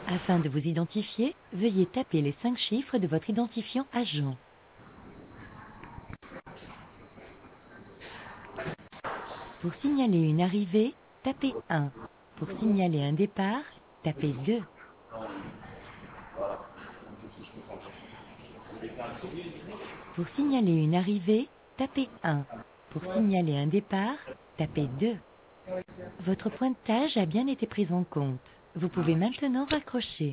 Afin de vous identifier, veuillez taper les 5 chiffres de votre identifiant agent. Pour signaler une arrivée, tapez 1. Pour signaler un départ, tapez 2. Pour signaler une arrivée, tapez 1. Pour signaler un départ, tapez 2. Votre pointage a bien été pris en compte. Vous pouvez maintenant raccrocher.